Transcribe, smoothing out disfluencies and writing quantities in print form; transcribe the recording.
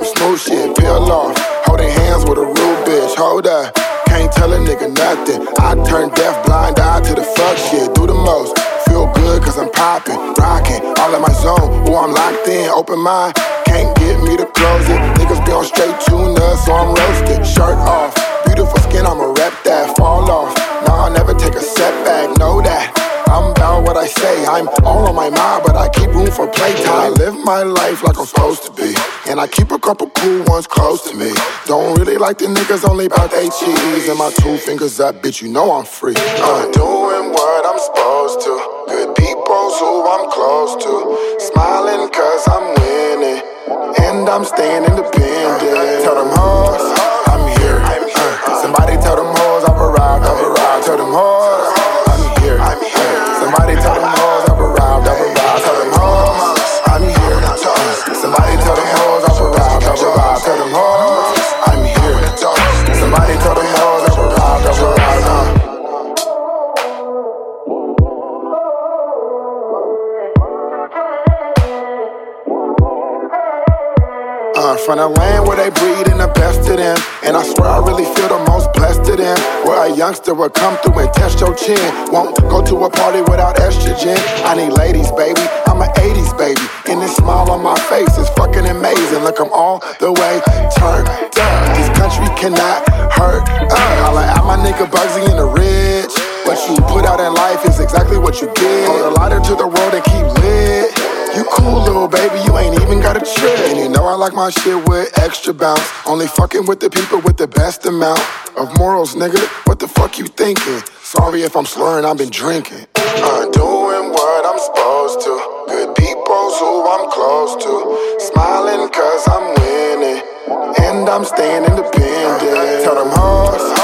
smooth shit, peel off. Holding hands with a rude bitch, hold up. Can't tell a nigga nothing. I turn deaf, blind eye to the fuck shit. Do the most, feel good cause I'm popping, rocking. All in my zone, ooh, I'm locked in, open mind. Can't get me to close it. Niggas be on straight tuna, so I'm roasted. Shirt off, beautiful skin, I'ma rep that. Fall off, nah, I'll never take a setback, know that. I'm about what I say, I'm all on my mind, but I keep room for playtime. I live my life like I'm supposed to be, and I keep a couple cool ones close to me. Don't really like the niggas, only about they cheese. And my 2 fingers up, bitch, you know I'm free. I'm doing what I'm supposed to. Good people's who I'm close to. Smiling cause I'm winning, and I'm staying independent. Tell them hoes, I'm here. Somebody tell them hoes I've arrived. Tell them hoes, I'm here. Somebody tell them hoes I've arrived. Tell them hoes, I'm here. Somebody tell them hoes I've arrived. Tell them hoes, I'm here. Somebody tell them hoes I've arrived. From the land where they breed in the best of them, and I swear I really feel the most blessed of them. Where a youngster will come through and test your chin. Won't go to a party without estrogen. I need ladies, baby, I'm an 80s baby, and this smile on my face is fucking amazing. Look, I'm all the way turned up. This country cannot hurt us. Holla at my nigga Bugsy in the Ridge. What you put out in life is exactly what you get. Hold a lighter to the world and keep lit. You cool, little baby, you ain't even got a trick. And you know I like my shit with extra bounce. Only fucking with the people with the best amount of morals, nigga. What the fuck you thinking? Sorry if I'm slurring, I've been drinking. I'm doing what I'm supposed to. Good people's who I'm close to. Smiling cause I'm winning, and I'm staying independent. Tell them hoes